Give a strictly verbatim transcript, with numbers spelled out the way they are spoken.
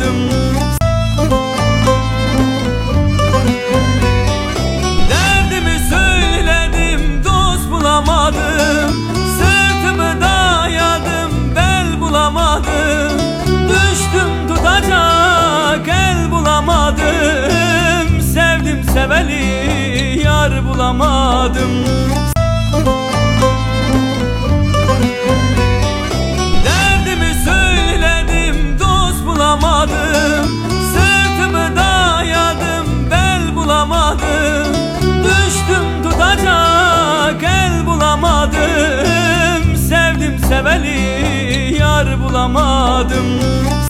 bulamadım. Derdimi söyledim, dost bulamadım. Sırtımı dayadım, bel bulamadım. Düştüm tutacak el bulamadım. Sevdim seveli yar bulamadım. Derdimi söyledim, dost bulamadım. Sırtımı dayadım, bel bulamadım. Düştüm tutacak el bulamadım. Sevdim seveli yar bulamadım.